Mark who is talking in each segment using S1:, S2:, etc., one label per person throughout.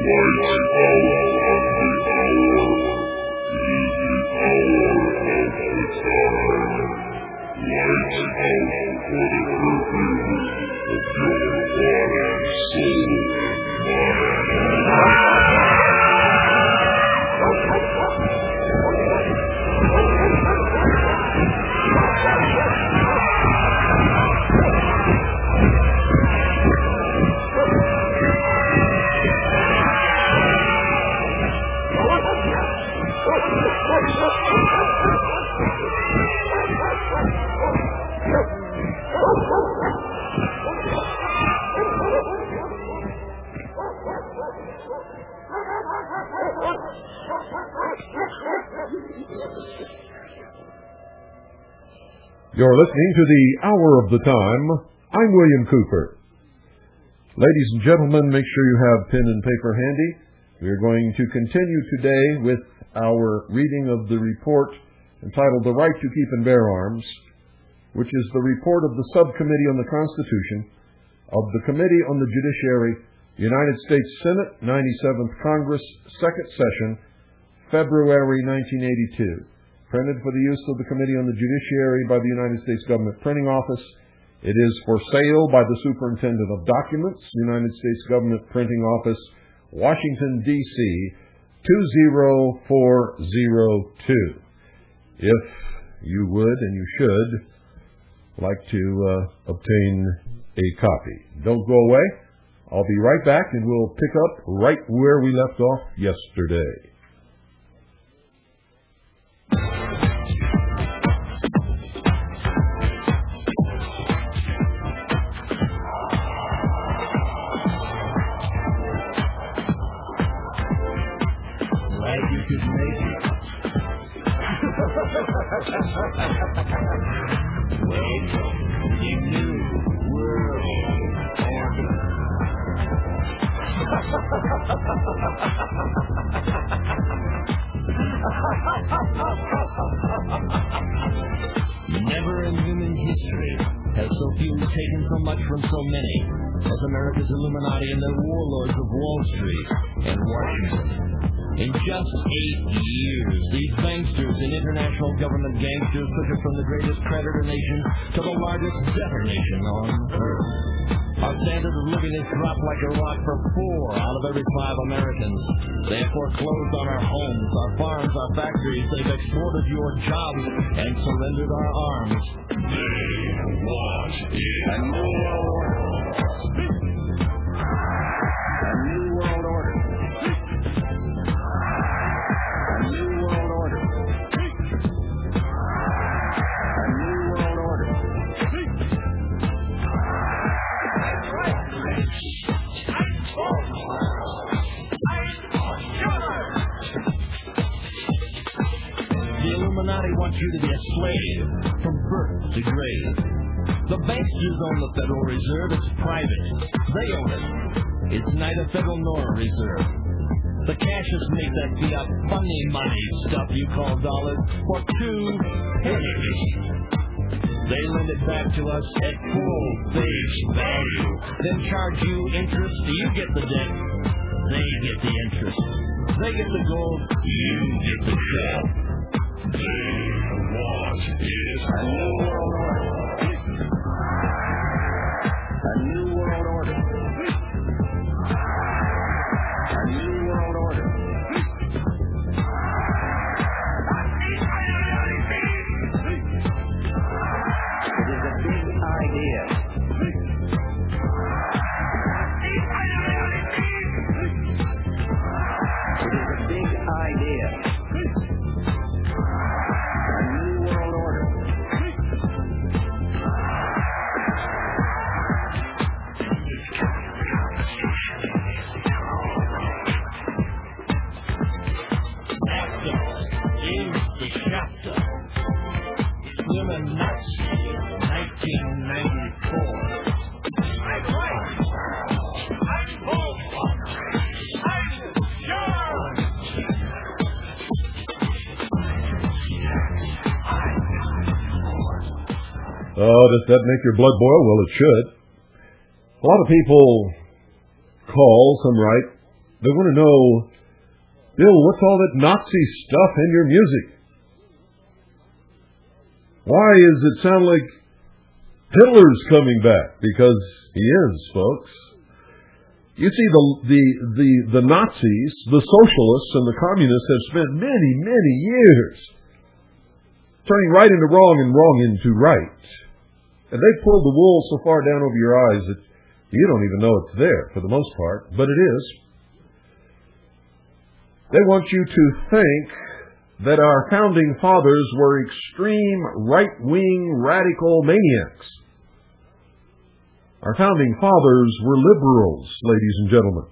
S1: You're listening to the Hour of the Time. I'm William Cooper. Ladies and gentlemen, make sure you have pen and paper handy. We're going to continue today with our reading of the report entitled The Right to Keep and Bear Arms, which is the report of the Subcommittee on the Constitution of the Committee on the Judiciary, United States Senate, 97th Congress, Second Session, February 1982. Printed for the use of the Committee on the Judiciary by the United States Government Printing Office. It is for sale by the Superintendent of Documents, United States Government Printing Office, Washington, D.C., 20402. If you would and you should like to obtain a copy. Don't go away. I'll be right back and we'll pick up right where we left off yesterday.
S2: Never in human history has so few taken so much from so many as America's Illuminati and their warlords of Wall Street and Washington. In just 8 years, these banksters and international government gangsters took it from the greatest creditor nation to the largest debtor nation on earth. Our standard of living has dropped like a rock for 4 out of every 5 Americans. They have foreclosed on our homes, our farms, our factories. They've exported your jobs and surrendered our arms. They want a new world order. A new world order. A new world order. A new world order. The Illuminati wants you to be a slave from birth to grave. The banksters own the Federal Reserve. It's private. They own it. It's neither federal nor a reserve. The cashiers make that fiat funny money stuff you call dollars for 2 pennies. They lend it back to us at full face value. Then charge you interest. You get the debt. They get the interest. They get the gold. You get the shell. They want is a new world order. A new world order. A new world order. It is a big idea. It is a big idea. A new world order. After is the chapter. Illuminati, 1994. I'm right. I'm bold. I'm John.
S1: Does that make your blood boil? Well, it should. A lot of people call, some write, They want to know, Bill, what's all that Nazi stuff in your music? Why does it sound like Hitler's coming back? Because he is, folks. You see, the Nazis, the socialists, and the communists have spent many, many years turning right into wrong and wrong into right. And they pulled the wool so far down over your eyes that you don't even know it's there for the most part, but it is. They want you to think that our founding fathers were extreme right-wing radical maniacs. Our founding fathers were liberals, ladies and gentlemen.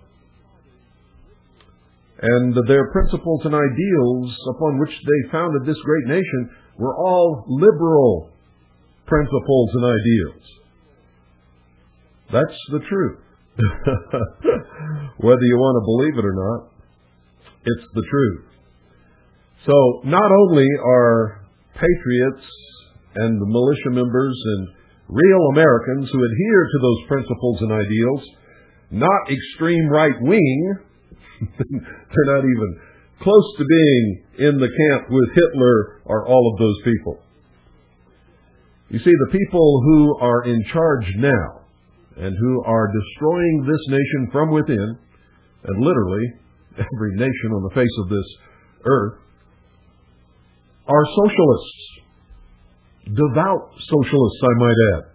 S1: And their principles and ideals upon which they founded this great nation were all liberal principles and ideals. That's the truth. Whether you want to believe it or not, it's the truth. So not only are patriots and the militia members and real Americans who adhere to those principles and ideals not extreme right-wing, they're not even close to being in the camp with Hitler or all of those people. You see, the people who are in charge now and who are destroying this nation from within, and literally every nation on the face of this earth, are socialists. Devout socialists, I might add.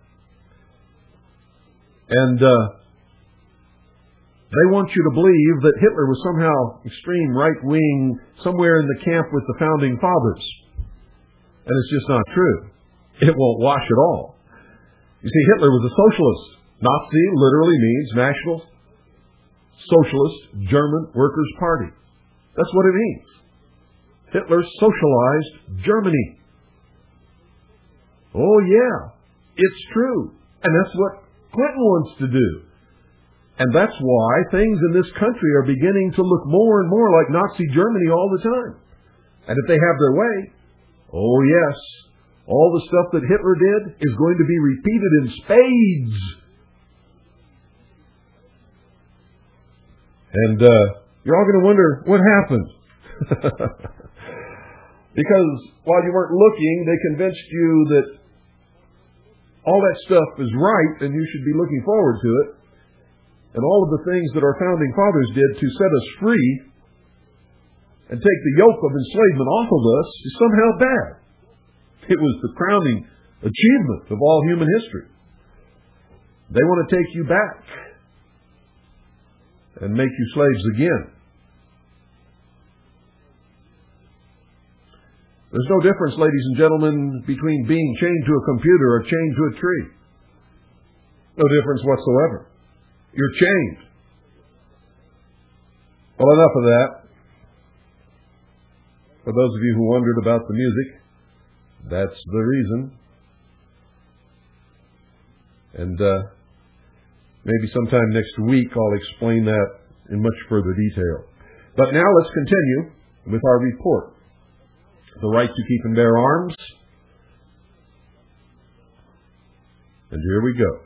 S1: And they want you to believe that Hitler was somehow extreme right-wing, somewhere in the camp with the founding fathers. And it's just not true. It won't wash at all. You see, Hitler was a socialist. Nazi literally means National Socialist German Workers' Party. That's what it means. Hitler socialized Germany. Oh yeah, it's true. And that's what Clinton wants to do. And that's why things in this country are beginning to look more and more like Nazi Germany all the time. And if they have their way, oh yes, all the stuff that Hitler did is going to be repeated in spades. And you're all going to wonder what happened. Because while you weren't looking, they convinced you that all that stuff is right and you should be looking forward to it. And all of the things that our founding fathers did to set us free and take the yoke of enslavement off of us is somehow bad. It was the crowning achievement of all human history. They want to take you back and make you slaves again. There's no difference, ladies and gentlemen, between being chained to a computer or chained to a tree. No difference whatsoever. You're chained. Well, enough of that. For those of you who wondered about the music, that's the reason. And maybe sometime next week I'll explain that in much further detail. But now let's continue with our report. The right to keep and bear arms. And here we go.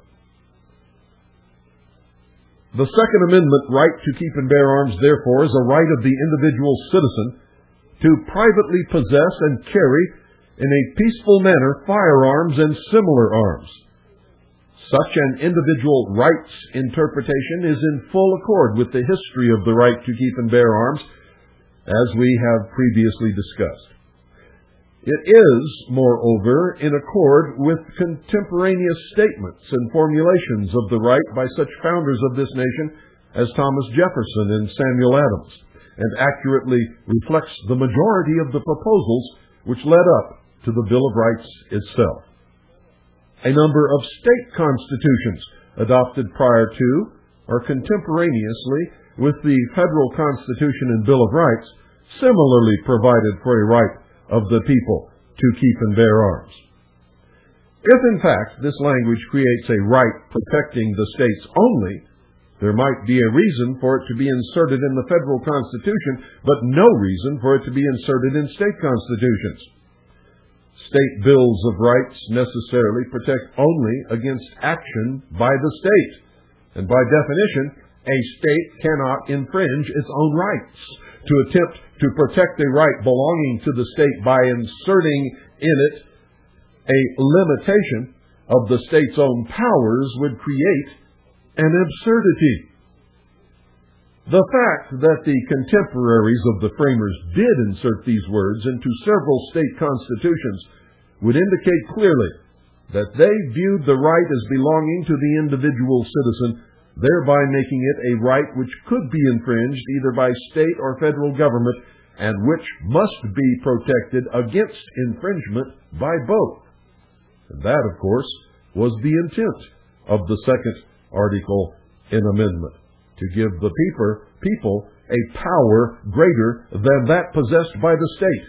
S1: The Second Amendment right to keep and bear arms, therefore, is a right of the individual citizen to privately possess and carry in a peaceful manner firearms and similar arms. Such an individual rights interpretation is in full accord with the history of the right to keep and bear arms, as we have previously discussed. It is, moreover, in accord with contemporaneous statements and formulations of the right by such founders of this nation as Thomas Jefferson and Samuel Adams, and accurately reflects the majority of the proposals which led up to the Bill of Rights itself. A number of state constitutions adopted prior to or contemporaneously with the federal Constitution and Bill of Rights similarly provided for a right of the people to keep and bear arms. If, in fact, this language creates a right protecting the states only, there might be a reason for it to be inserted in the federal Constitution, but no reason for it to be inserted in state constitutions. State bills of rights necessarily protect only against action by the state, and by definition, A state cannot infringe its own rights. To attempt to protect a right belonging to the state by inserting in it a limitation of the state's own powers would create an absurdity. The fact that the contemporaries of the framers did insert these words into several state constitutions would indicate clearly that they viewed the right as belonging to the individual citizen, thereby making it a right which could be infringed either by state or federal government, and which must be protected against infringement by both. And that, of course, was the intent of the second article in amendment, to give the people a power greater than that possessed by the state.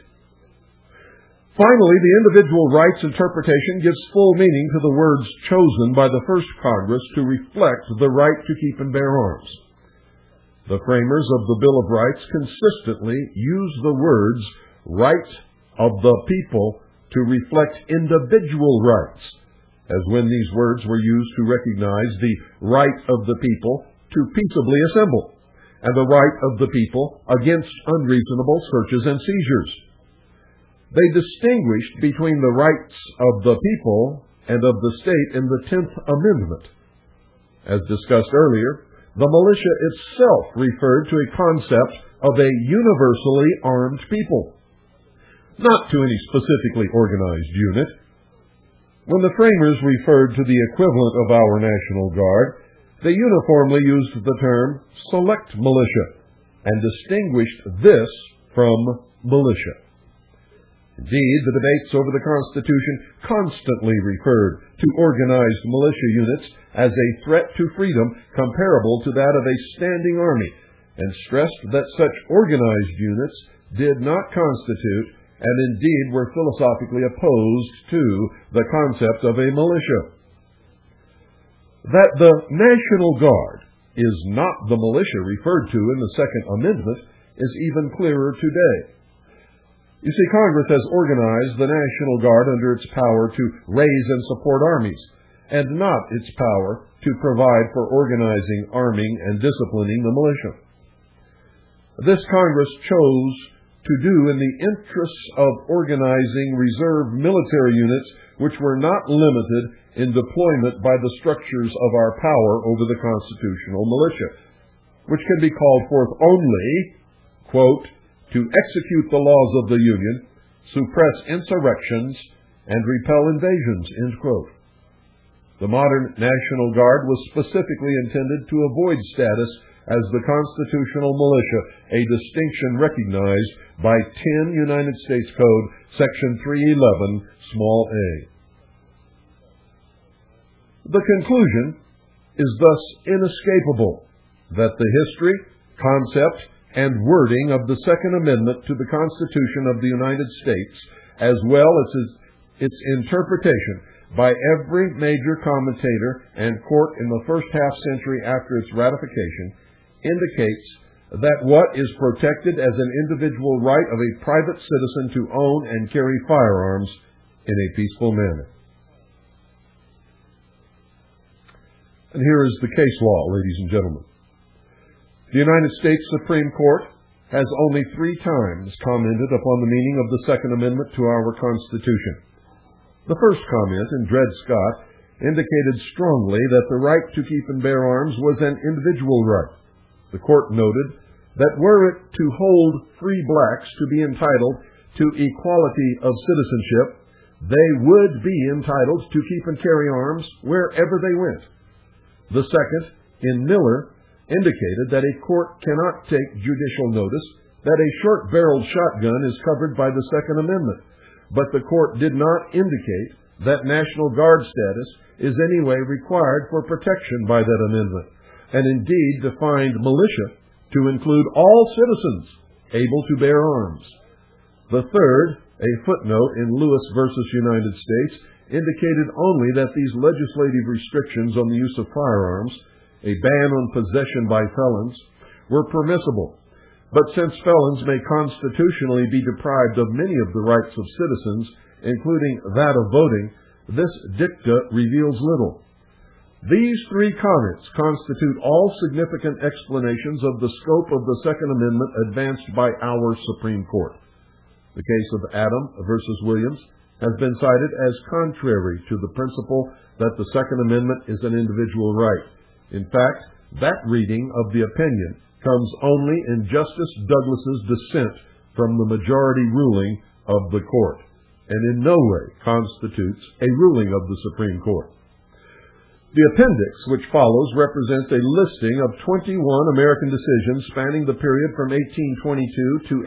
S1: Finally, the individual rights interpretation gives full meaning to the words chosen by the First Congress to reflect the right to keep and bear arms. The framers of the Bill of Rights consistently use the words right of the people to reflect individual rights, as when these words were used to recognize the right of the people to peaceably assemble, and the right of the people against unreasonable searches and seizures. They distinguished between the rights of the people and of the state in the 10th Amendment. As discussed earlier, the militia itself referred to a concept of a universally armed people, not to any specifically organized unit. When the framers referred to the equivalent of our National Guard, they uniformly used the term select militia and distinguished this from militia. Indeed, the debates over the Constitution constantly referred to organized militia units as a threat to freedom comparable to that of a standing army, and stressed that such organized units did not constitute, and indeed were philosophically opposed to, the concept of a militia. That the National Guard is not the militia referred to in the Second Amendment is even clearer today. You see, Congress has organized the National Guard under its power to raise and support armies, and not its power to provide for organizing, arming, and disciplining the militia. This Congress chose to do in the interests of organizing reserve military units which were not limited in deployment by the structures of our power over the constitutional militia, which can be called forth only, quote, to execute the laws of the Union, suppress insurrections, and repel invasions, end quote. The modern National Guard was specifically intended to avoid status as the constitutional militia, a distinction recognized by 10 United States Code, Section 311, small a. The conclusion is thus inescapable that the history, concept, and wording of the Second Amendment to the Constitution of the United States, as well as its interpretation by every major commentator and court in the first half-century after its ratification, indicates that what is protected as an individual right of a private citizen to own and carry firearms in a peaceful manner. And here is the case law, ladies and gentlemen. The United States Supreme Court has only 3 times commented upon the meaning of the Second Amendment to our Constitution. The first comment, in Dred Scott, indicated strongly that the right to keep and bear arms was an individual right. The court noted that were it to hold free blacks to be entitled to equality of citizenship, they would be entitled to keep and carry arms wherever they went. The second, in Miller, indicated that a court cannot take judicial notice that a short-barreled shotgun is covered by the Second Amendment, but the court did not indicate that National Guard status is any way required for protection by that amendment, and indeed defined militia to include all citizens able to bear arms. The third, a footnote in Lewis versus United States, indicated only that these legislative restrictions on the use of firearms, a ban on possession by felons, were permissible. But since felons may constitutionally be deprived of many of the rights of citizens, including that of voting, this dicta reveals little. These three comments constitute all significant explanations of the scope of the Second Amendment advanced by our Supreme Court. The case of Adam versus Williams has been cited as contrary to the principle that the Second Amendment is an individual right. In fact, that reading of the opinion comes only in Justice Douglas's dissent from the majority ruling of the court, and in no way constitutes a ruling of the Supreme Court. The appendix, which follows, represents a listing of 21 American decisions spanning the period from 1822 to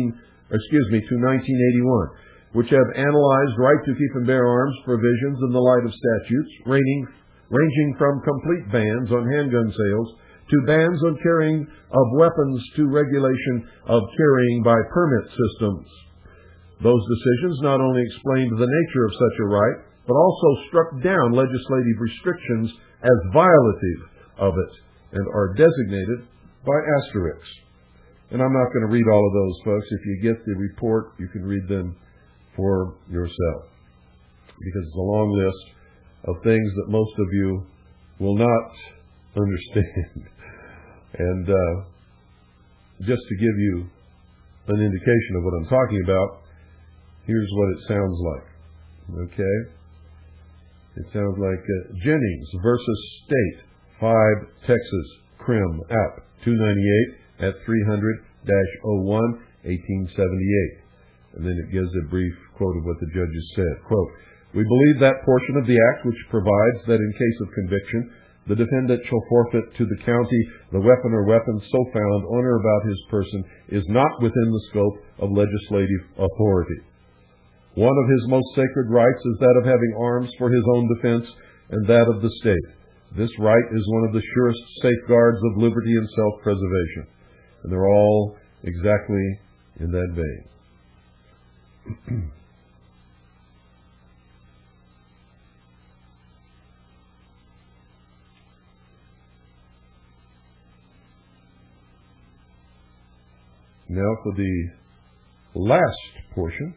S1: 1981, which have analyzed right to keep and bear arms provisions in the light of statutes ranging from complete bans on handgun sales to bans on carrying of weapons to regulation of carrying by permit systems. Those decisions not only explained the nature of such a right, but also struck down legislative restrictions as violative of it and are designated by asterisks. And I'm not going to read all of those, folks. If you get the report, you can read them for yourself, because it's a long list of things that most of you will not understand. And just to give you an indication of what I'm talking about, here's what it sounds like. Okay? It sounds like Jennings versus State, 5 Texas Crim. App. 298 at 300-01, 1878. And then it gives a brief quote of what the judges said. Quote, "We believe that portion of the Act which provides that in case of conviction, the defendant shall forfeit to the county the weapon or weapons so found on or about his person is not within the scope of legislative authority. One of his most sacred rights is that of having arms for his own defense and that of the state. This right is one of the surest safeguards of liberty and self-preservation." And they're all exactly in that vein. Now for the last portion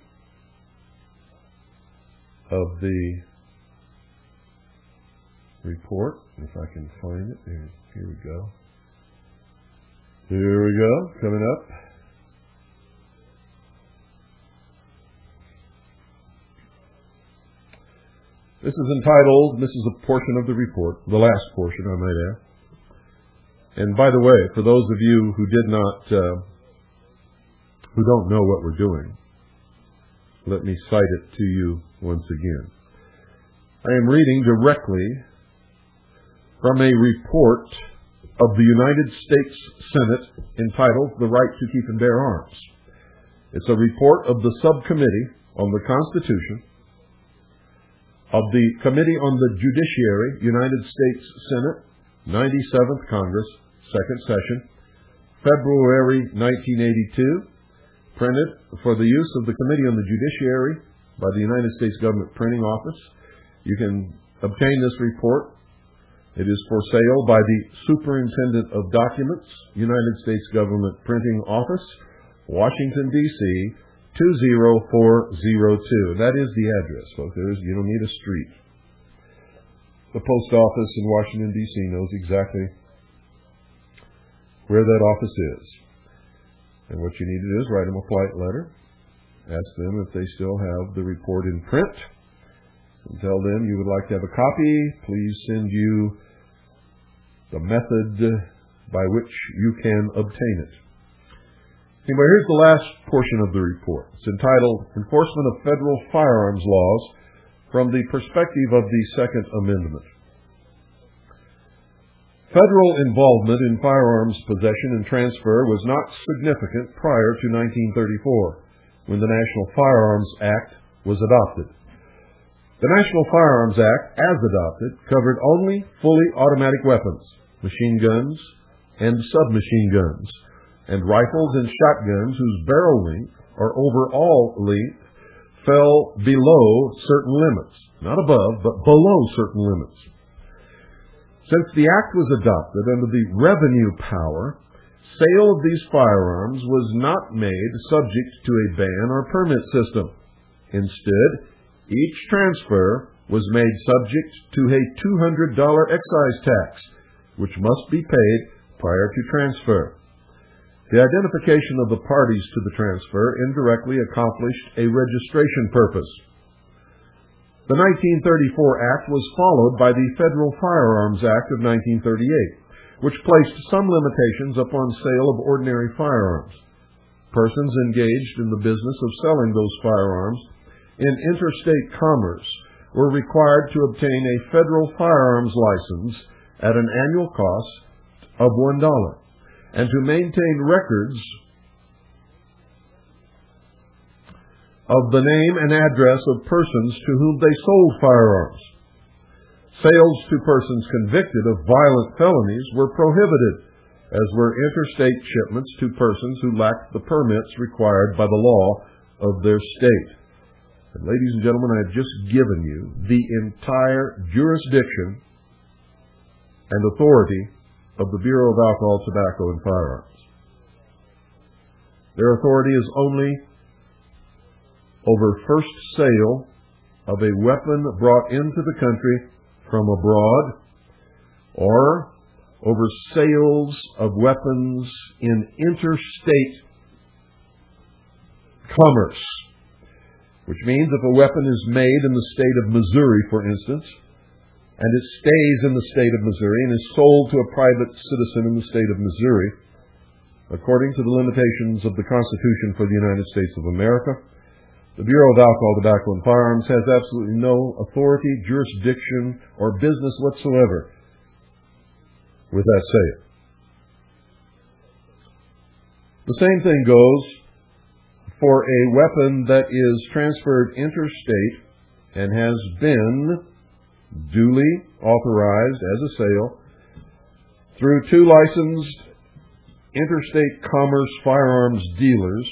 S1: of the report, if I can find it. Here we go. Here we go, coming up. This is entitled, this is a portion of the report, the last portion, I might add. And by the way, for those of you who who don't know what we're doing, let me cite it to you once again. I am reading directly from a report of the United States Senate entitled "The Right to Keep and Bear Arms." It's a report of the Subcommittee on the Constitution of the Committee on the Judiciary, United States Senate, 97th Congress, 2nd Session, February 1982, printed for the use of the Committee on the Judiciary by the United States Government Printing Office. You can obtain this report. It is for sale by the Superintendent of Documents, United States Government Printing Office, Washington, D.C., 20402. That is the address, folks. You don't need a street. The post office in Washington, D.C. knows exactly where that office is. And what you need to do is write them a polite letter. Ask them if they still have the report in print. And tell them you would like to have a copy. Please send you the method by which you can obtain it. Anyway, here's the last portion of the report. It's entitled "Enforcement of Federal Firearms Laws from the Perspective of the Second Amendment." Federal involvement in firearms possession and transfer was not significant prior to 1934, when the National Firearms Act was adopted. The National Firearms Act, as adopted, covered only fully automatic weapons, machine guns and submachine guns, and rifles and shotguns whose barrel length or overall length fell below certain limits. Not above, but below certain limits. Since the Act was adopted under the revenue power, sale of these firearms was not made subject to a ban or permit system. Instead, each transfer was made subject to a $200 excise tax, which must be paid prior to transfer. The identification of the parties to the transfer indirectly accomplished a registration purpose. The 1934 Act was followed by the Federal Firearms Act of 1938, which placed some limitations upon sale of ordinary firearms. Persons engaged in the business of selling those firearms in interstate commerce were required to obtain a federal firearms license at an annual cost of $1 and to maintain records of the name and address of persons to whom they sold firearms. Sales to persons convicted of violent felonies were prohibited, as were interstate shipments to persons who lacked the permits required by the law of their state. And ladies and gentlemen, I have just given you the entire jurisdiction and authority of the Bureau of Alcohol, Tobacco, and Firearms. Their authority is only over first sale of a weapon brought into the country from abroad, or over sales of weapons in interstate commerce, which means if a weapon is made in the state of Missouri, for instance, and it stays in the state of Missouri and is sold to a private citizen in the state of Missouri, according to the limitations of the Constitution for the United States of America, the Bureau of Alcohol, Tobacco, and Firearms has absolutely no authority, jurisdiction, or business whatsoever with that sale. The same thing goes for a weapon that is transferred interstate and has been duly authorized as a sale through two licensed interstate commerce firearms dealers.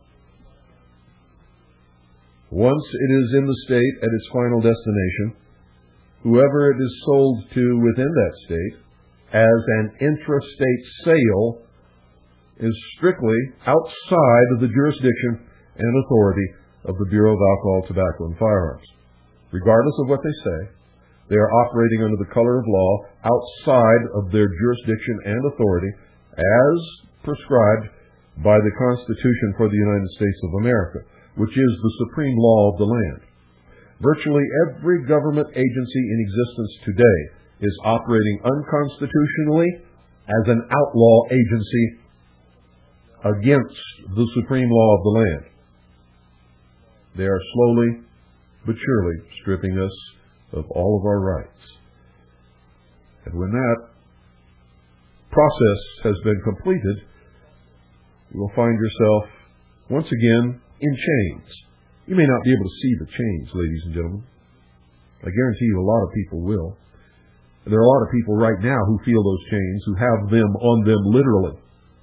S1: Once it is in the state at its final destination, whoever it is sold to within that state as an intrastate sale is strictly outside of the jurisdiction and authority of the Bureau of Alcohol, Tobacco, and Firearms. Regardless of what they say, they are operating under the color of law outside of their jurisdiction and authority as prescribed by the Constitution for the United States of America, which is the supreme law of the land. Virtually every government agency in existence today is operating unconstitutionally as an outlaw agency against the supreme law of the land. They are slowly but surely stripping us of all of our rights. And when that process has been completed, you will find yourself once again in chains. You may not be able to see the chains, ladies and gentlemen. I guarantee you a lot of people will. And there are a lot of people right now who feel those chains, who have them on them literally.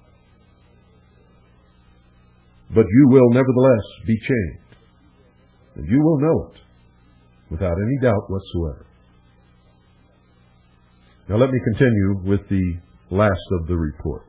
S1: But you will nevertheless be chained. And you will know it without any doubt whatsoever. Now let me continue with the last of the report.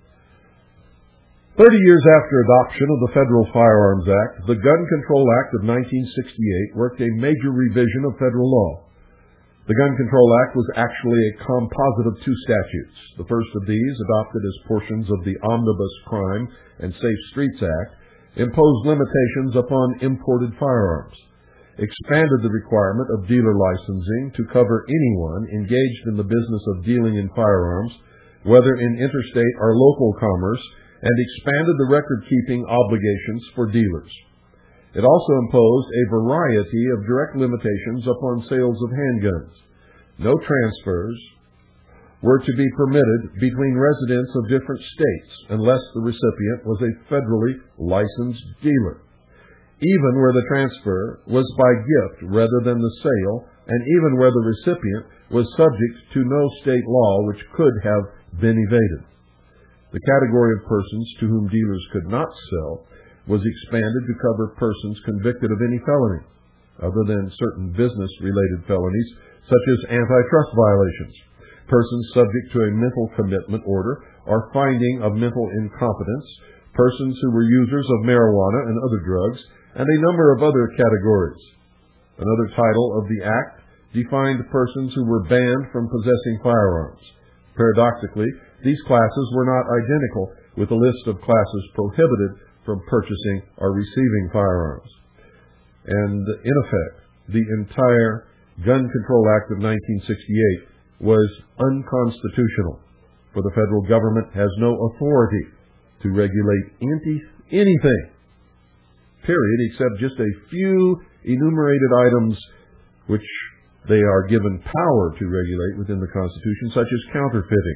S1: 30 years after adoption of the Federal Firearms Act, the Gun Control Act of 1968 worked a major revision of federal law. The Gun Control Act was actually a composite of two statutes. The first of these, adopted as portions of the Omnibus Crime and Safe Streets Act, imposed limitations upon imported firearms, expanded the requirement of dealer licensing to cover anyone engaged in the business of dealing in firearms, whether in interstate or local commerce, and expanded the record-keeping obligations for dealers. It also imposed a variety of direct limitations upon sales of handguns. No transfers were to be permitted between residents of different states unless the recipient was a federally licensed dealer, even where the transfer was by gift rather than the sale, and even where the recipient was subject to no state law which could have been evaded. The category of persons to whom dealers could not sell was expanded to cover persons convicted of any felony, other than certain business-related felonies, such as antitrust violations, persons subject to a mental commitment order or finding of mental incompetence, persons who were users of marijuana and other drugs, and a number of other categories. Another title of the Act defined persons who were banned from possessing firearms. Paradoxically, these classes were not identical with a list of classes prohibited from purchasing or receiving firearms. And in effect, the entire Gun Control Act of 1968 was unconstitutional, for the federal government has no authority to regulate anything, period, except just a few enumerated items which they are given power to regulate within the Constitution, such as counterfeiting,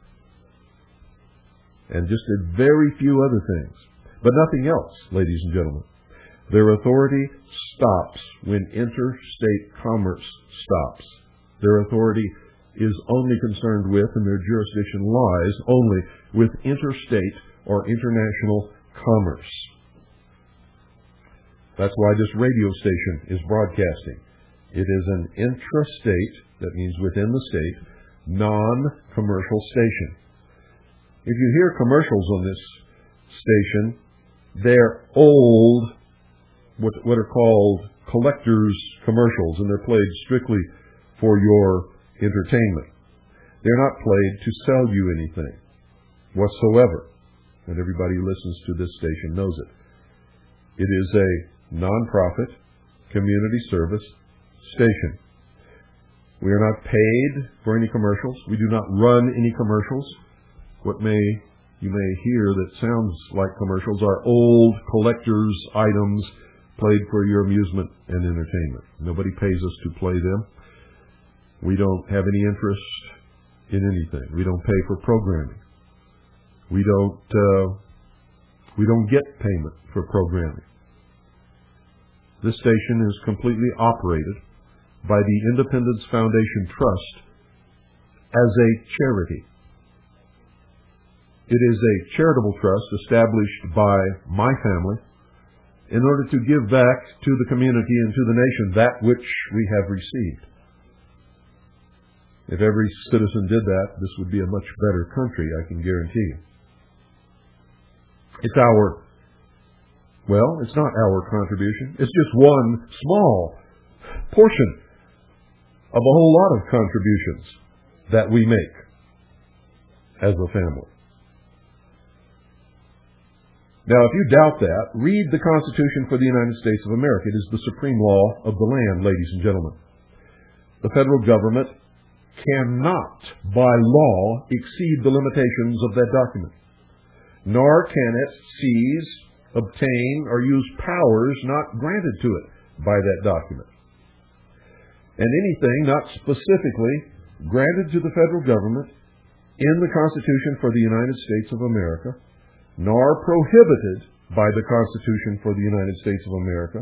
S1: and just a very few other things. But nothing else, ladies and gentlemen. Their authority stops when interstate commerce stops. Their authority is only concerned with, and their jurisdiction lies only with, interstate or international commerce. That's why this radio station is broadcasting. It is an intrastate, that means within the state, non-commercial station. If you hear commercials on this station, they're old, what are called collectors' commercials, and they're played strictly for your entertainment. They're not played to sell you anything whatsoever, and everybody who listens to this station knows it. It is a non-profit, community service station. We are not paid for any commercials. We do not run any commercials. What you may hear that sounds like commercials are old collector's items played for your amusement and entertainment. Nobody pays us to play them. We don't have any interest in anything. We don't pay for programming. We don't get payment for programming. This station is completely operated by the Independence Foundation Trust as a charity. It is a charitable trust established by my family in order to give back to the community and to the nation that which we have received. If every citizen did that, this would be a much better country, I can guarantee you. It's not our contribution. It's just one small portion of a whole lot of contributions that we make as a family. Now, if you doubt that, read the Constitution for the United States of America. It is the supreme law of the land, ladies and gentlemen. The federal government cannot, by law, exceed the limitations of that document, nor can it seize, obtain, or use powers not granted to it by that document. And anything not specifically granted to the federal government in the Constitution for the United States of America, nor prohibited by the Constitution for the United States of America,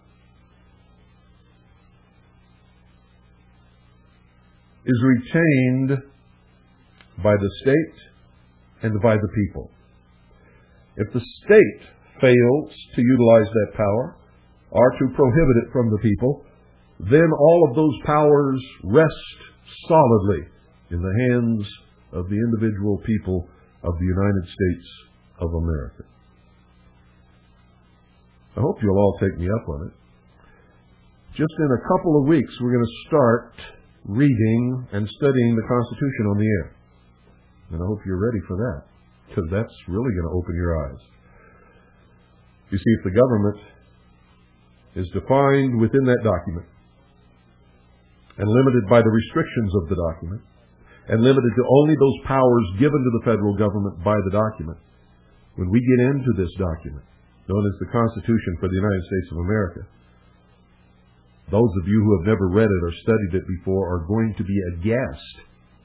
S1: is retained by the state and by the people. If the state fails to utilize that power or to prohibit it from the people, then all of those powers rest solidly in the hands of the individual people of the United States of America. I hope you'll all take me up on it. Just in a couple of weeks, we're going to start reading and studying the Constitution on the air. And I hope you're ready for that, because that's really going to open your eyes. You see, if the government is defined within that document and limited by the restrictions of the document and limited to only those powers given to the federal government by the document, when we get into this document, known as the Constitution for the United States of America, those of you who have never read it or studied it before are going to be aghast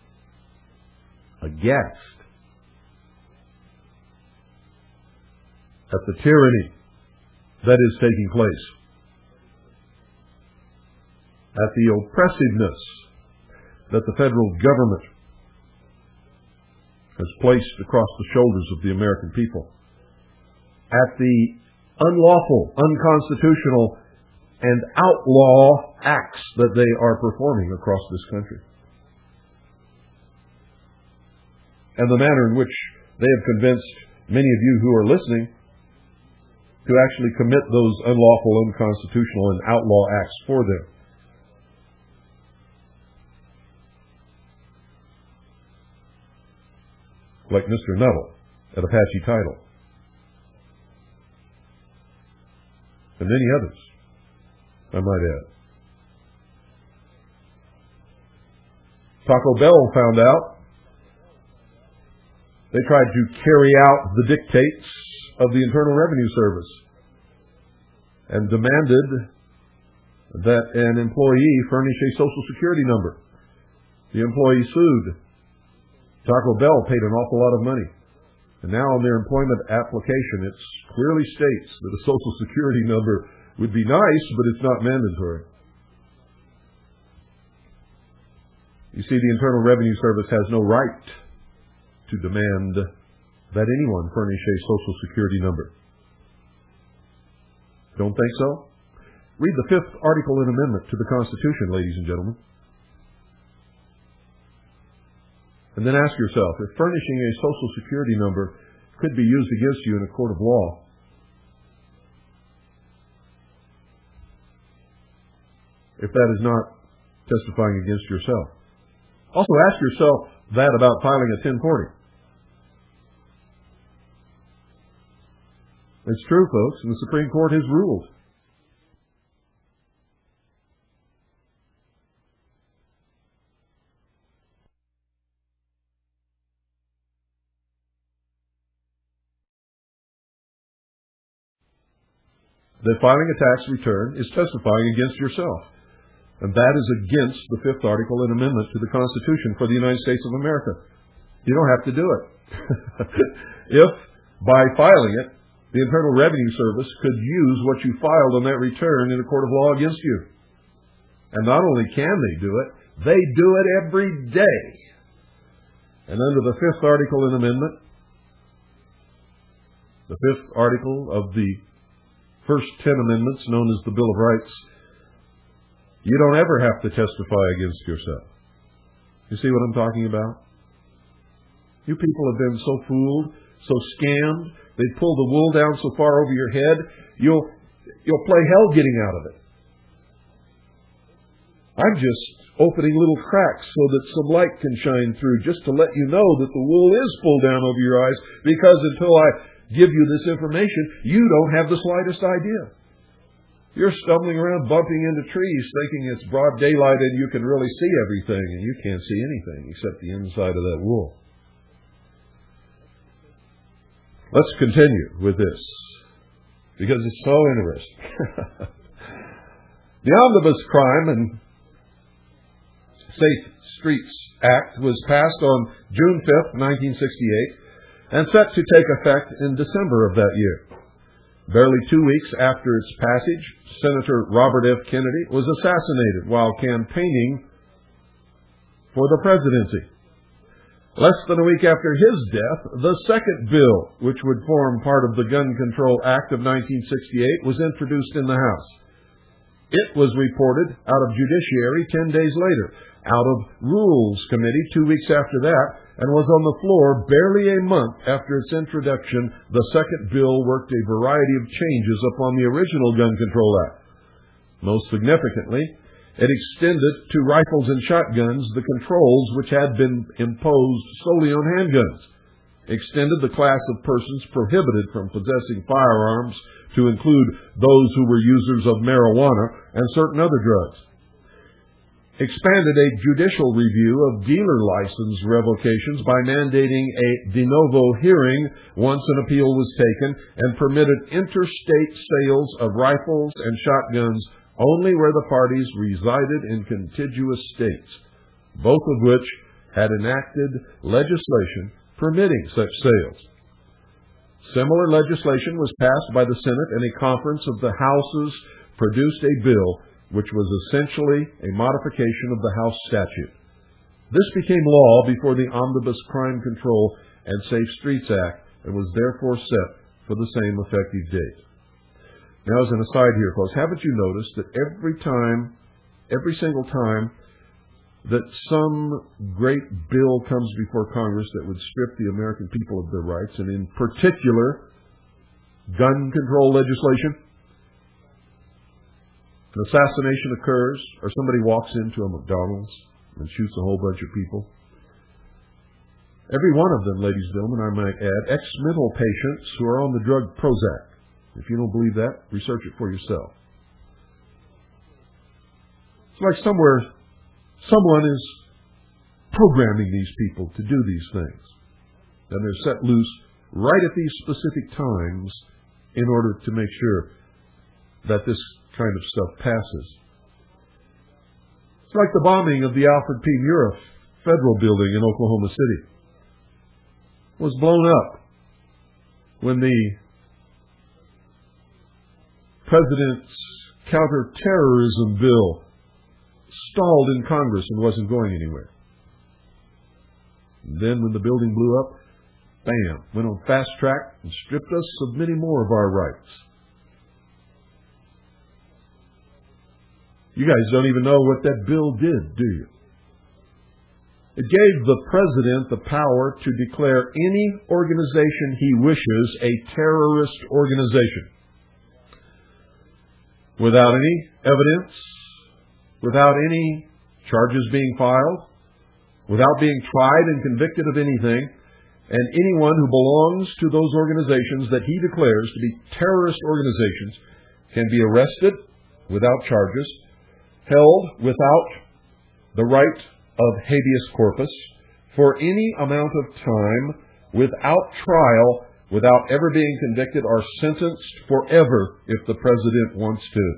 S1: at the tyranny that is taking place, at the oppressiveness that the federal government has placed across the shoulders of the American people, at the unlawful, unconstitutional, and outlaw acts that they are performing across this country, and the manner in which they have convinced many of you who are listening to actually commit those unlawful, unconstitutional, and outlaw acts for them. Like Mr. Nuttall at Apache Title. And many others, I might add. Taco Bell found out. They tried to carry out the dictates of the Internal Revenue Service and demanded that an employee furnish a Social Security number. The employee sued. Taco Bell paid an awful lot of money. And now on their employment application, it clearly states that a Social Security number would be nice, but it's not mandatory. You see, the Internal Revenue Service has no right to demand that anyone furnish a Social Security number. Don't think so? Read the 5th article and amendment to the Constitution, ladies and gentlemen. And then ask yourself, if furnishing a Social Security number could be used against you in a court of law, if that is not testifying against yourself. Also ask yourself that about filing a 1040. It's true, folks, and the Supreme Court has ruled. That filing a tax return is testifying against yourself. And that is against the 5th article and amendment to the Constitution for the United States of America. You don't have to do it. If, by filing it, the Internal Revenue Service could use what you filed on that return in a court of law against you. And not only can they do it, they do it every day. And under the 5th article and amendment, the 5th article of the first 10 amendments, known as the Bill of Rights, you don't ever have to testify against yourself. You see what I'm talking about? You people have been so fooled, so scammed. They pull the wool down so far over your head, you'll play hell getting out of it. I'm just opening little cracks so that some light can shine through, just to let you know that the wool is pulled down over your eyes, because until I give you this information, you don't have the slightest idea. You're stumbling around, bumping into trees, thinking it's broad daylight and you can really see everything, and you can't see anything except the inside of that wool. Let's continue with this, because it's so interesting. The Omnibus Crime and Safe Streets Act was passed on June 5th, 1968, and set to take effect in December of that year. Barely 2 weeks after its passage, Senator Robert F. Kennedy was assassinated while campaigning for the presidency. Less than a week after his death, the second bill, which would form part of the Gun Control Act of 1968, was introduced in the House. It was reported out of Judiciary 10 days later, out of Rules Committee 2 weeks after that, and was on the floor barely a month after its introduction. The second bill worked a variety of changes upon the original Gun Control Act. Most significantly, it extended to rifles and shotguns the controls which had been imposed solely on handguns, extended the class of persons prohibited from possessing firearms to include those who were users of marijuana and certain other drugs, expanded a judicial review of dealer license revocations by mandating a de novo hearing once an appeal was taken, and permitted interstate sales of rifles and shotguns only where the parties resided in contiguous states, both of which had enacted legislation permitting such sales. Similar legislation was passed by the Senate, and a conference of the Houses produced a bill which was essentially a modification of the House statute. This became law before the Omnibus Crime Control and Safe Streets Act, and was therefore set for the same effective date. Now, as an aside here, folks, haven't you noticed that every single time that some great bill comes before Congress that would strip the American people of their rights, and in particular gun control legislation, an assassination occurs, or somebody walks into a McDonald's and shoots a whole bunch of people. Every one of them, ladies and gentlemen, I might add, ex-mental patients who are on the drug Prozac. If you don't believe that, research it for yourself. It's like somewhere someone is programming these people to do these things. And they're set loose right at these specific times in order to make sure that this kind of stuff passes. It's like the bombing of the Alfred P. Murrah Federal Building in Oklahoma City. It was blown up when the President's counterterrorism bill stalled in Congress and wasn't going anywhere. And then when the building blew up, bam, went on fast track and stripped us of many more of our rights. You guys don't even know what that bill did, do you? It gave the president the power to declare any organization he wishes a terrorist organization. Without any evidence, without any charges being filed, without being tried and convicted of anything, and anyone who belongs to those organizations that he declares to be terrorist organizations can be arrested without charges, held without the right of habeas corpus for any amount of time, without trial, without ever being convicted or sentenced forever if the president wants to.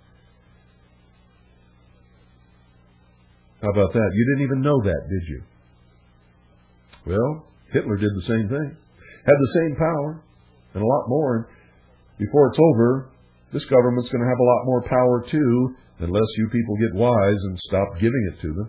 S1: How about that? You didn't even know that, did you? Well, Hitler did the same thing. Had the same power and a lot more. And before it's over, this government's going to have a lot more power too, unless you people get wise and stop giving it to them.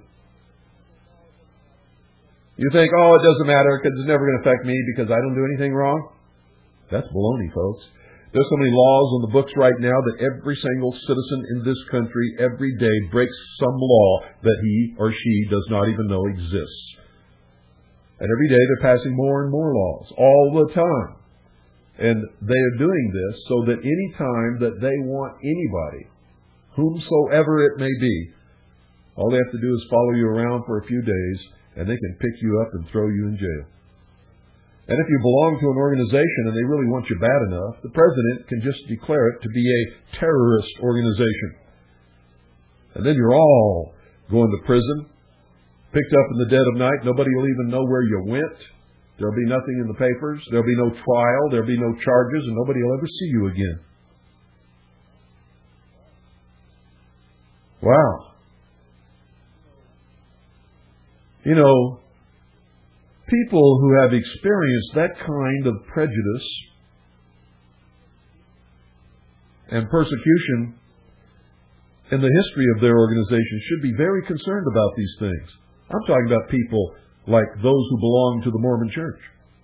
S1: You think, oh, it doesn't matter because it's never going to affect me because I don't do anything wrong? That's baloney, folks. There's so many laws on the books right now that every single citizen in this country every day breaks some law that he or she does not even know exists. And every day they're passing more and more laws, all the time. And they are doing this so that any time that they want anybody, whomsoever it may be, all they have to do is follow you around for a few days, and they can pick you up and throw you in jail. And if you belong to an organization and they really want you bad enough, the president can just declare it to be a terrorist organization. And then you're all going to prison, picked up in the dead of night. Nobody will even know where you went. There'll be nothing in the papers. There'll be no trial. There'll be no charges, and nobody will ever see you again. Wow. You know, people who have experienced that kind of prejudice and persecution in the history of their organization should be very concerned about these things. I'm talking about people like those who belong to the Mormon Church.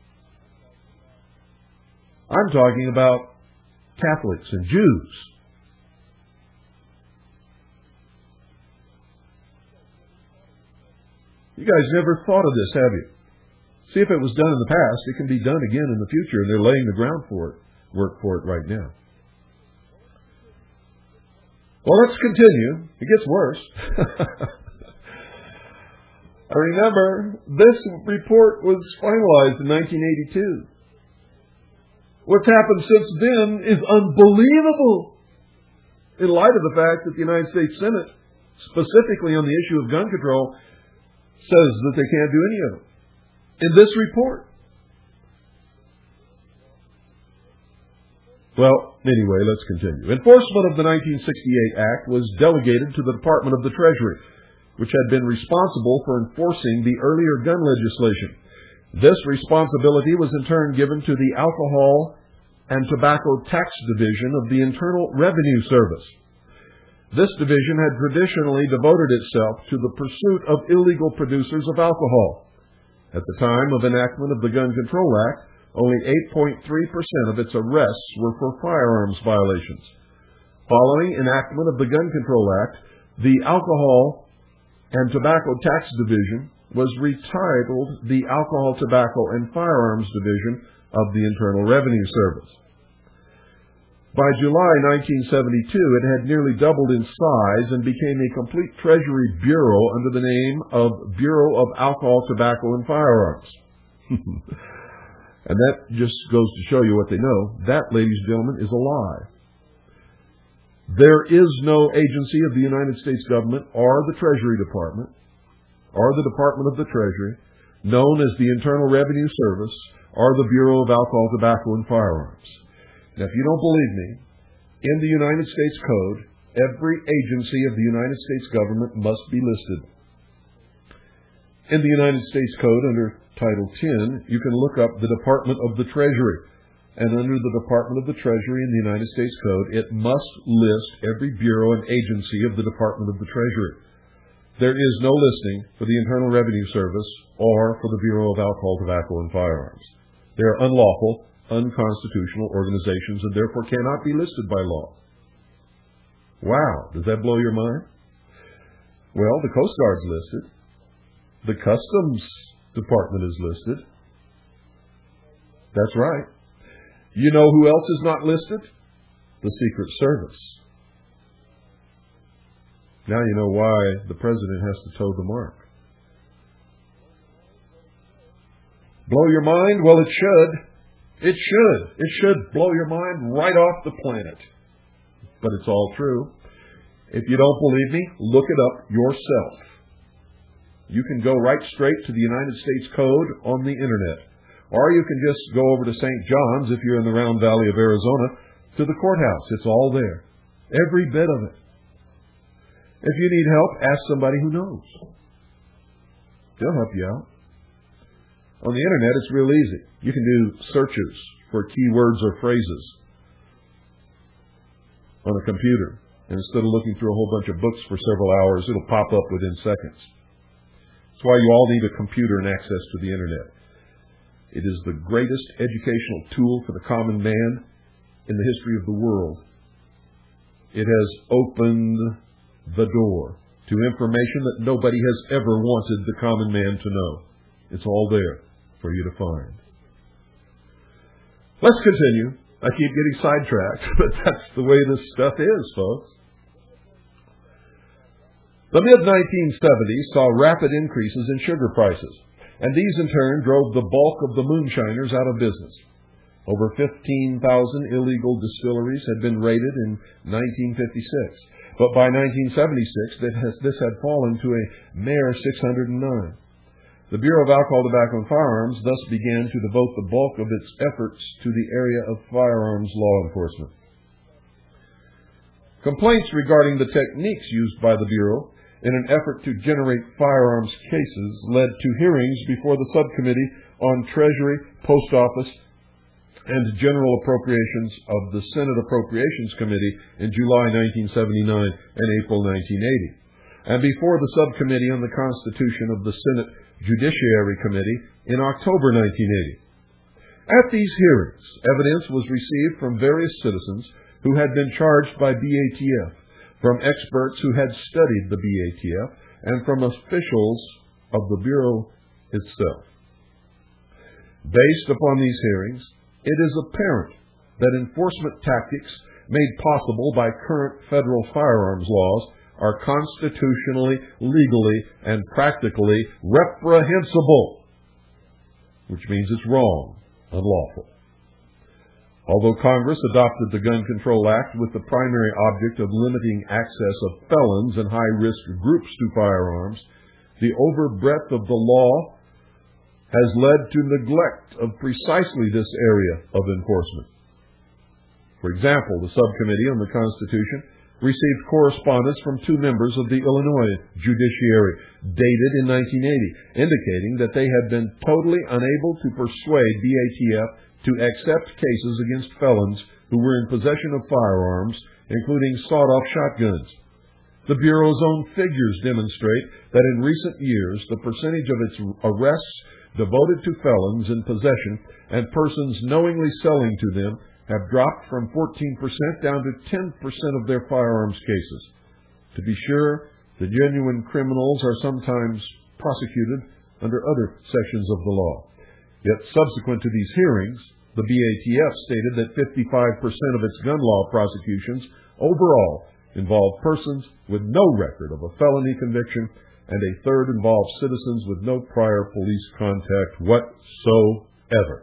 S1: I'm talking about Catholics and Jews. You guys never thought of this, have you? See, if it was done in the past, it can be done again in the future, and they're laying the ground for it, work for it right now. Well, let's continue. It gets worse. I remember this report was finalized in 1982. What's happened since then is unbelievable in light of the fact that the United States Senate, specifically on the issue of gun control, says that they can't do any of it. In this report. Well, anyway, let's continue. Enforcement of the 1968 Act was delegated to the Department of the Treasury, which had been responsible for enforcing the earlier gun legislation. This responsibility was in turn given to the Alcohol and Tobacco Tax Division of the Internal Revenue Service. This division had traditionally devoted itself to the pursuit of illegal producers of alcohol. At the time of enactment of the Gun Control Act, only 8.3% of its arrests were for firearms violations. Following enactment of the Gun Control Act, the Alcohol and Tobacco Tax Division was retitled the Alcohol, Tobacco, and Firearms Division of the Internal Revenue Service. By July 1972, it had nearly doubled in size and became a complete Treasury bureau under the name of Bureau of Alcohol, Tobacco, and Firearms. And that just goes to show you what they know. That, ladies and gentlemen, is a lie. There is no agency of the United States government or the Treasury Department or the Department of the Treasury known as the Internal Revenue Service or the Bureau of Alcohol, Tobacco, and Firearms. Now, if you don't believe me, in the United States Code, every agency of the United States government must be listed. In the United States Code, under Title 10, you can look up the Department of the Treasury. And under the Department of the Treasury in the United States Code, it must list every bureau and agency of the Department of the Treasury. There is no listing for the Internal Revenue Service or for the Bureau of Alcohol, Tobacco, and Firearms. They are unlawful, unconstitutional organizations and therefore cannot be listed by law. Wow, does that blow your mind? Well, the Coast Guard's listed. The Customs Department is listed. That's right. You know who else is not listed? The Secret Service. Now you know why the president has to toe the mark. Blow your mind? Well, it should. It should. It should blow your mind right off the planet. But it's all true. If you don't believe me, look it up yourself. You can go right straight to the United States Code on the Internet. Or you can just go over to St. John's, if you're in the Round Valley of Arizona, to the courthouse. It's all there. Every bit of it. If you need help, ask somebody who knows. They'll help you out. On the Internet, it's real easy. You can do searches for keywords or phrases on a computer. And instead of looking through a whole bunch of books for several hours, it'll pop up within seconds. That's why you all need a computer and access to the Internet. It is the greatest educational tool for the common man in the history of the world. It has opened the door to information that nobody has ever wanted the common man to know. It's all there for you to find. Let's continue. I keep getting sidetracked, but that's the way this stuff is, folks. The mid-1970s saw rapid increases in sugar prices, and these in turn drove the bulk of the moonshiners out of business. Over 15,000 illegal distilleries had been raided in 1956, but by 1976 this had fallen to a mere 609. The Bureau of Alcohol, Tobacco, and Firearms thus began to devote the bulk of its efforts to the area of firearms law enforcement. Complaints regarding the techniques used by the Bureau in an effort to generate firearms cases led to hearings before the Subcommittee on Treasury, Post Office, and General Appropriations of the Senate Appropriations Committee in July 1979 and April 1980, and before the Subcommittee on the Constitution of the Senate Judiciary Committee in October 1980. At these hearings, evidence was received from various citizens who had been charged by BATF, from experts who had studied the BATF, and from officials of the Bureau itself. Based upon these hearings, it is apparent that enforcement tactics made possible by current federal firearms laws are constitutionally, legally, and practically reprehensible, which means it's wrong, unlawful. Although Congress adopted the Gun Control Act with the primary object of limiting access of felons and high-risk groups to firearms, the overbreadth of the law has led to neglect of precisely this area of enforcement. For example, the Subcommittee on the Constitution received correspondence from two members of the Illinois Judiciary, dated in 1980, indicating that they had been totally unable to persuade BATF to accept cases against felons who were in possession of firearms, including sawed-off shotguns. The Bureau's own figures demonstrate that in recent years, the percentage of its arrests devoted to felons in possession and persons knowingly selling to them have dropped from 14% down to 10% of their firearms cases. To be sure, the genuine criminals are sometimes prosecuted under other sections of the law. Yet subsequent to these hearings, The BATF stated that 55% of its gun law prosecutions overall involved persons with no record of a felony conviction, and a third involved citizens with no prior police contact whatsoever.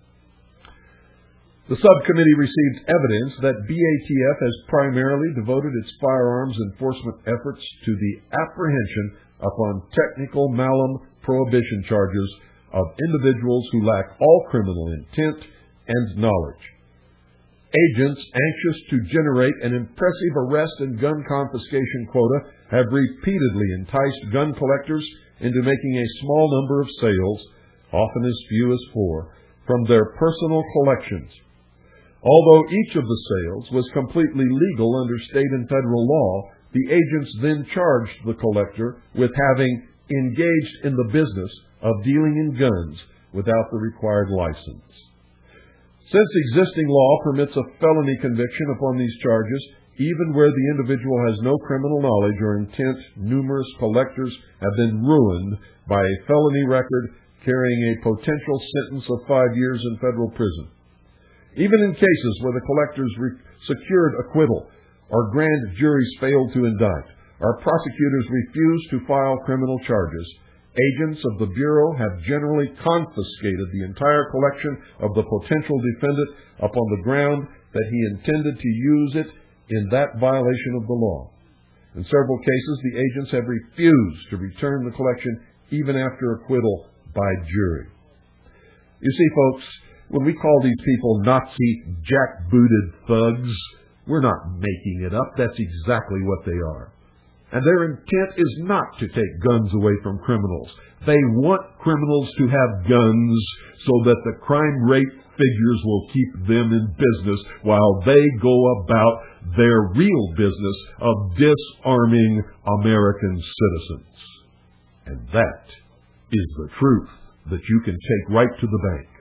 S1: The subcommittee received evidence that BATF has primarily devoted its firearms enforcement efforts to the apprehension upon technical malum prohibition charges of individuals who lack all criminal intent and knowledge. Agents anxious to generate an impressive arrest and gun confiscation quota have repeatedly enticed gun collectors into making a small number of sales, often as few as 4, from their personal collections. Although each of the sales was completely legal under state and federal law, the agents then charged the collector with having engaged in the business of dealing in guns without the required license. Since existing law permits a felony conviction upon these charges, even where the individual has no criminal knowledge or intent, numerous collectors have been ruined by a felony record carrying a potential sentence of 5 years in federal prison. Even in cases where the collectors secured acquittal, or grand juries failed to indict, or prosecutors refused to file criminal charges, agents of the Bureau have generally confiscated the entire collection of the potential defendant upon the ground that he intended to use it in that violation of the law. In several cases, the agents have refused to return the collection even after acquittal by jury. You see, folks, when we call these people Nazi jackbooted thugs, we're not making it up. That's exactly what they are. And their intent is not to take guns away from criminals. They want criminals to have guns so that the crime rate figures will keep them in business while they go about their real business of disarming American citizens. And that is the truth that you can take right to the bank.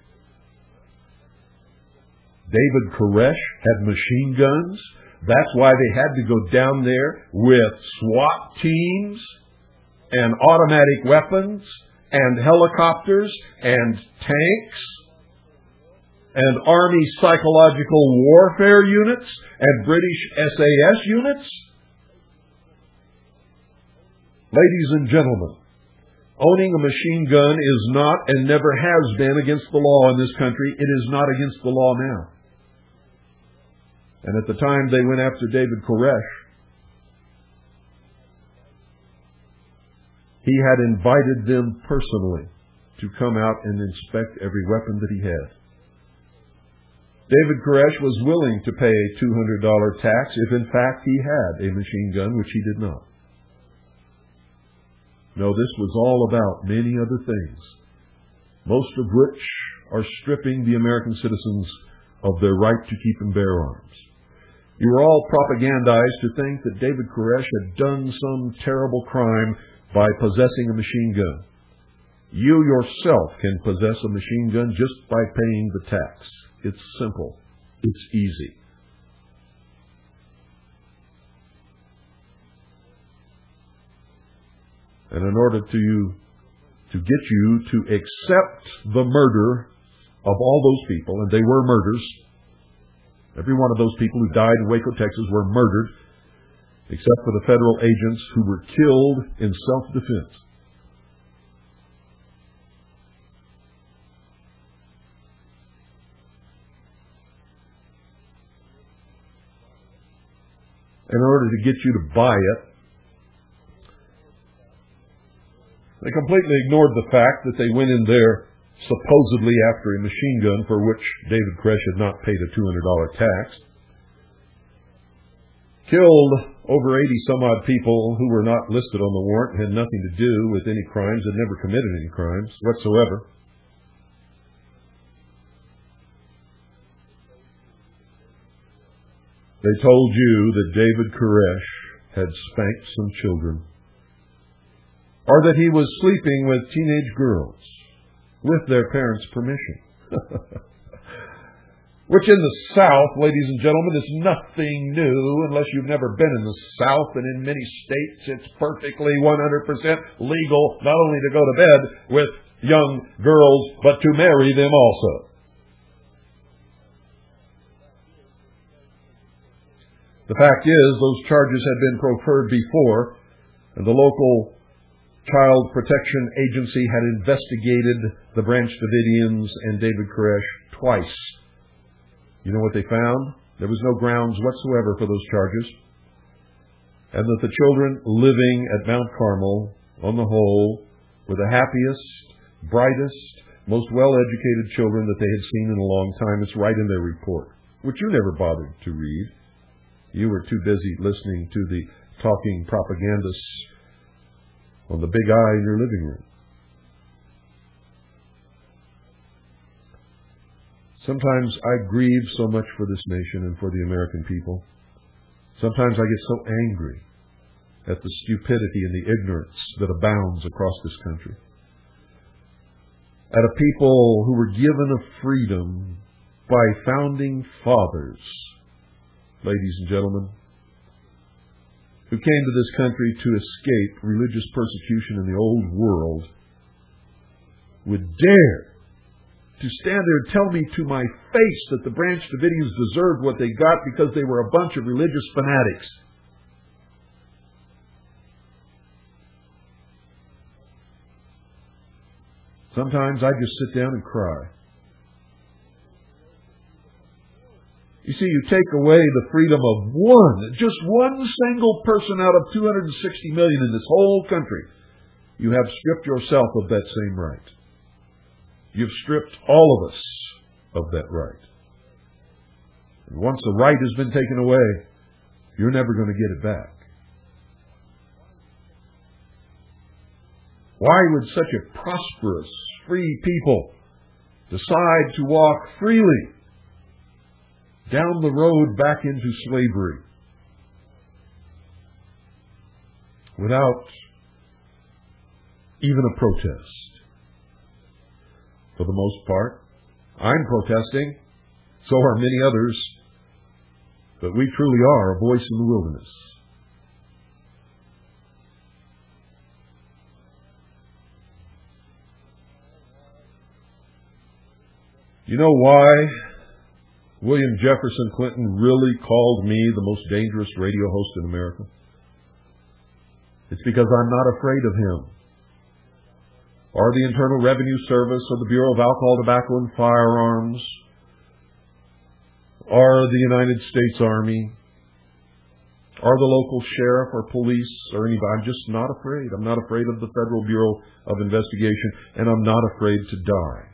S1: David Koresh had machine guns. That's why they had to go down there with SWAT teams and automatic weapons and helicopters and tanks and Army psychological warfare units and British SAS units. Ladies and gentlemen, owning a machine gun is not and never has been against the law in this country. It is not against the law now. And at the time they went after David Koresh, he had invited them personally to come out and inspect every weapon that he had. David Koresh was willing to pay a $200 tax if in fact he had a machine gun, which he did not. No, this was all about many other things, most of which are stripping the American citizens of their right to keep and bear arms. You were all propagandized to think that David Koresh had done some terrible crime by possessing a machine gun. You yourself can possess a machine gun just by paying the tax. It's simple. It's easy. And in order to get you to accept the murder of all those people, and they were murders, every one of those people who died in Waco, Texas were murdered, except for the federal agents who were killed in self-defense. In order to get you to buy it, they completely ignored the fact that they went in there supposedly after a machine gun for which David Koresh had not paid a $200 tax, killed over 80-some-odd people who were not listed on the warrant, had nothing to do with any crimes, had never committed any crimes whatsoever. They told you that David Koresh had spanked some children, or that he was sleeping with teenage girls with their parents' permission. Which in the South, ladies and gentlemen, is nothing new unless you've never been in the South. And in many states, it's perfectly 100% legal not only to go to bed with young girls, but to marry them also. The fact is, those charges had been proffered before, and the local Child Protection Agency had investigated the Branch Davidians and David Koresh twice. You know what they found? There was no grounds whatsoever for those charges, and that the children living at Mount Carmel, on the whole, were the happiest, brightest, most well-educated children that they had seen in a long time. It's right in their report, which you never bothered to read. You were too busy listening to the talking propagandists on the big eye in your living room. Sometimes I grieve so much for this nation and for the American people. Sometimes I get so angry at the stupidity and the ignorance that abounds across this country. At a people who were given a freedom by founding fathers, ladies and gentlemen, who came to this country to escape religious persecution in the old world, would dare to stand there and tell me to my face that the Branch Davidians deserved what they got because they were a bunch of religious fanatics. Sometimes I just sit down and cry. You see, you take away the freedom of just one single person out of 260 million in this whole country. You have stripped yourself of that same right. You've stripped all of us of that right. And once the right has been taken away, you're never going to get it back. Why would such a prosperous, free people decide to walk freely down the road back into slavery without even a protest? For the most part, I'm protesting, so are many others, but we truly are a voice in the wilderness. You know why William Jefferson Clinton really called me the most dangerous radio host in America? It's because I'm not afraid of him, or the Internal Revenue Service, or the Bureau of Alcohol, Tobacco, and Firearms, or the United States Army, or the local sheriff or police, or anybody. I'm just not afraid. I'm not afraid of the Federal Bureau of Investigation, and I'm not afraid to die.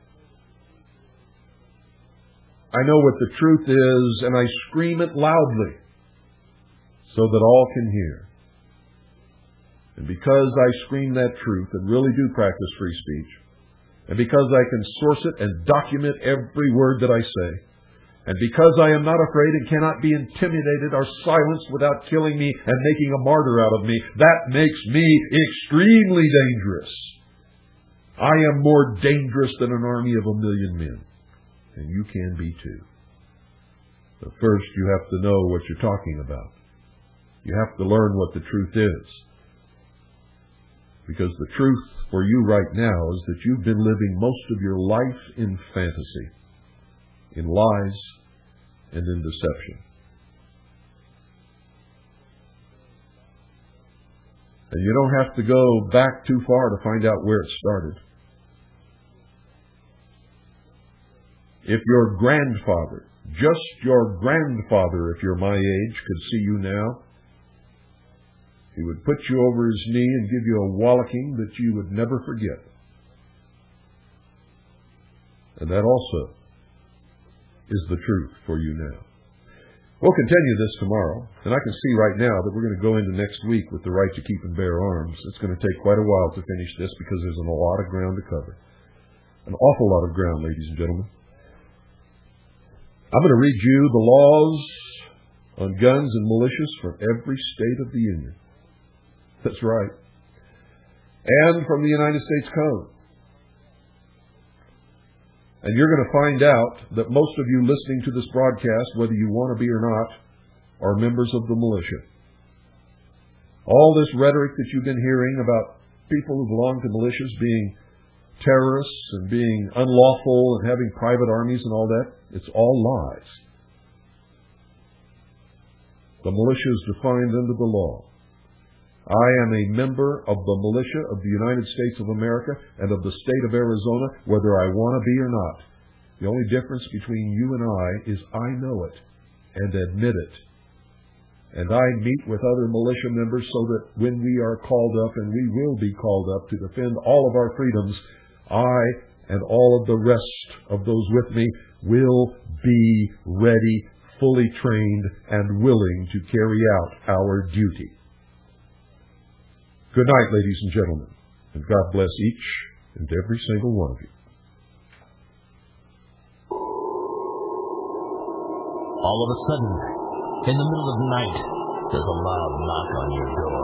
S1: I know what the truth is, and I scream it loudly so that all can hear. And because I scream that truth and really do practice free speech, and because I can source it and document every word that I say, and because I am not afraid and cannot be intimidated or silenced without killing me and making a martyr out of me, that makes me extremely dangerous. I am more dangerous than an army of 1 million men. And you can be too. But first you have to know what you're talking about. You have to learn what the truth is. Because the truth for you right now is that you've been living most of your life in fantasy, in lies, and in deception. And you don't have to go back too far to find out where it started. If your grandfather, just your grandfather, if you're my age, could see you now, he would put you over his knee and give you a walloping that you would never forget. And that also is the truth for you now. We'll continue this tomorrow, and I can see right now that we're going to go into next week with the right to keep and bear arms. It's going to take quite a while to finish this because there's a lot of ground to cover. An awful lot of ground, ladies and gentlemen. I'm going to read you the laws on guns and militias from every state of the Union. That's right. And from the United States Code. And you're going to find out that most of you listening to this broadcast, whether you want to be or not, are members of the militia. All this rhetoric that you've been hearing about people who belong to militias being terrorists and being unlawful and having private armies and all that, it's all lies. The militia is defined under the law. I am a member of the militia of the United States of America and of the state of Arizona, whether I want to be or not. The only difference between you and I is I know it and admit it. And I meet with other militia members so that when we are called up, and we will be called up to defend all of our freedoms, I and all of the rest of those with me will be ready, fully trained, and willing to carry out our duty. Good night, ladies and gentlemen, and God bless each and every single one of you.
S2: All of a sudden, in the middle of the night, there's a loud knock on your door.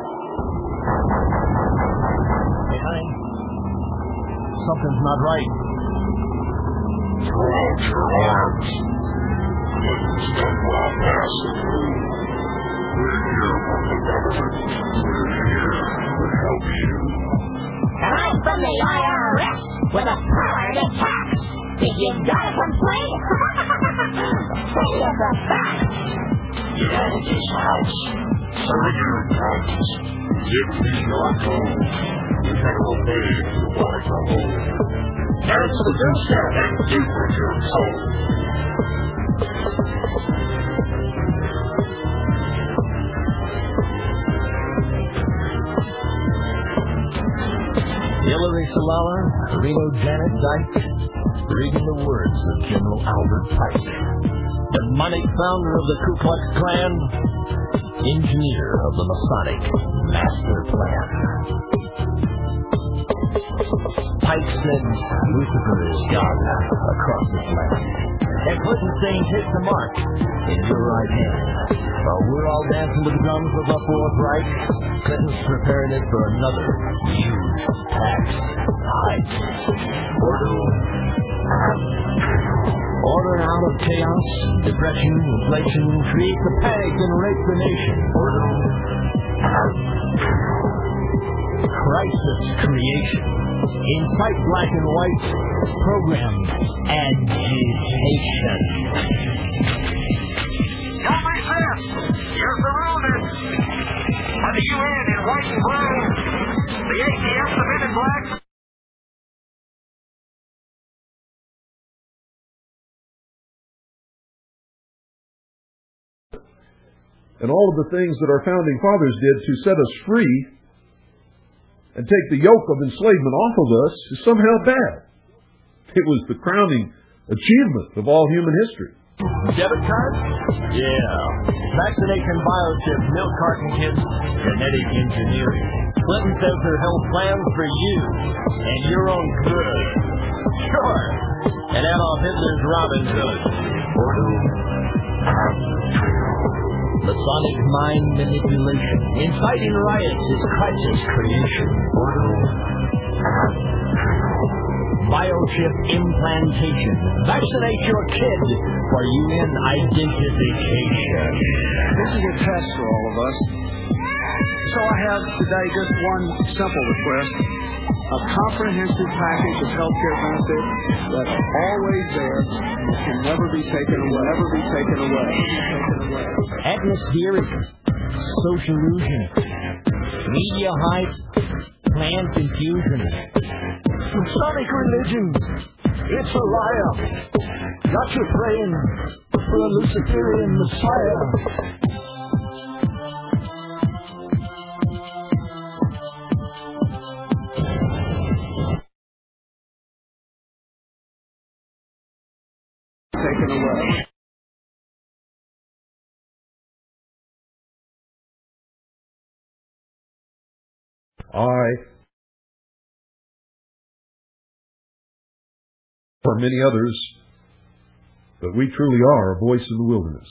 S2: Hey, honey, something's not right.
S3: Throw out your arms. Please don't walk past me. We're here from the government. We're here to help you.
S4: And I'm from the IRS with a power to tax. If you got a complaint, say it's a fact.
S3: Get out of this house. Surrender your guns. Give me your gold. You gotta obey if you want to hold. Answer the doorstep and do what you're told.
S2: Hillary Salala, Reno Janet Dyke, reading the words of General Albert Pike, demonic founder of the Ku Klux Klan, engineer of the Masonic Master Plan. Pike said Lucifer is God across this land, and Clinton saying take the mark in your right hand. While we're all dancing to the drums of the Fourth Reich, Clinton's preparing it for another huge tax hike. Order out of chaos, depression, inflation, create the panic and rape the nation. Crisis creation. Incite black and white. Program agitation.
S5: Don't resist! Here's the rulers! By the UN in white and blue, the ATF, the men in black.
S1: And all of the things that our founding fathers did to set us free and take the yoke of enslavement off of us is somehow bad. It was the crowning achievement of all human history.
S2: Debit card? Yeah. Vaccination biochip, milk carton kids, genetic engineering. Clinton says they're held plans for you and your own good. Sure. And Adolf Hitler's Robin Hood. Masonic mind manipulation. Inciting riots is crisis creation. Biochip implantation. Vaccinate your kid for UN identification.
S6: This is a test for all of us. So I have today just one simple request. A comprehensive package of health care benefits that's always there and can never be taken away.
S2: Atmospheric, sociallusion, media hype, plan confusion. Masonic religion, it's a liar. Got you praying for a Luciferian Messiah.
S6: Taken away.
S1: For many others, but we truly are a voice in the wilderness.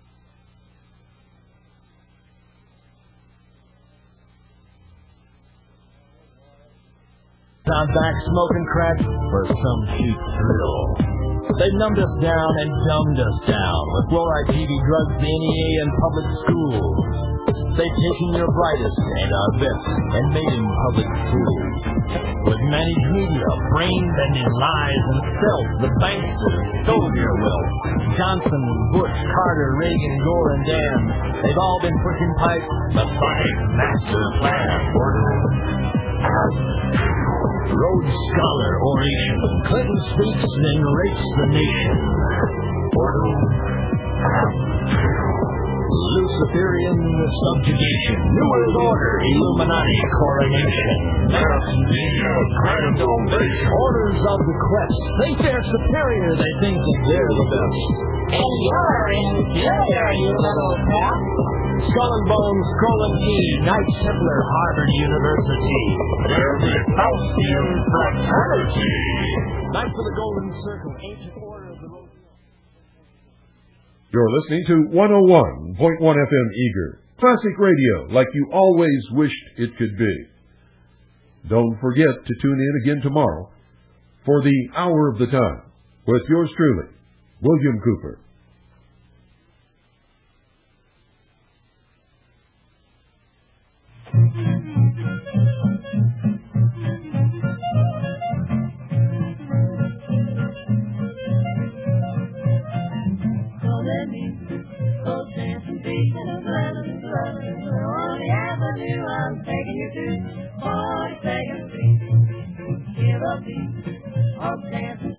S2: Time back smoking crack for some cheap thrill. They've numbed us down and dumbed us down with fluoride, TV, drugs, the NEA, and public schools. They've taken your brightest and our best and made him public fools. With managed media, brain-bending lies and stealth, the banksters stole your wealth. Johnson, Bush, Carter, Reagan, Gore, and Dan. They've all been pushing pipes the Sonic Master Plan. Rhodes Scholar oration. Clinton speaks, then rates the nation. Luciferian subjugation. New World Order, Illuminati coronation.
S3: Mass media grand ovation.
S2: Orders of the quest. Think they're superior, they think that they're the best.
S4: And you're inferior, you little pal.
S2: Skull and Bones, Scroll E, Knight Templar, Harvard University.
S3: They're the Faustian fraternity.
S2: Knight for the Golden Circle, Ancient Order of the Rose.
S1: You're listening to 101.1 FM Eager. Classic radio like you always wished it could be. Don't forget to tune in again tomorrow for the Hour of the Time with yours truly, William Cooper.
S7: I'm taking you to 42nd Street. Hear the beat of dancing.